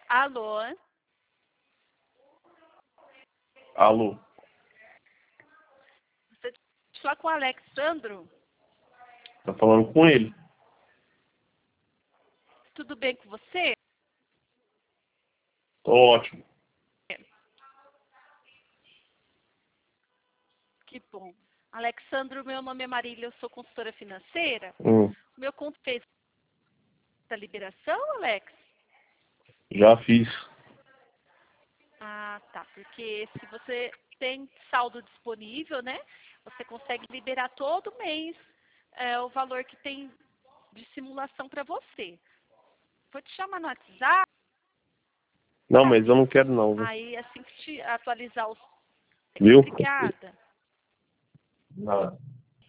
Alô? Alô? Você fala com o Alexandro? Tá falando com ele? Tudo bem com você? Tô ótimo. Que bom. Alexandro, meu nome é Marília, eu sou consultora financeira. Hum, O meu conto fez a liberação, Alex? já fiz. Ah, tá. Porque se você tem saldo disponível, né? Você consegue liberar todo mês o valor que tem de simulação para você. Vou te chamar no WhatsApp. Não, mas eu não quero não, viu? Aí, assim que te atualizar os... Viu? Obrigada. Nada.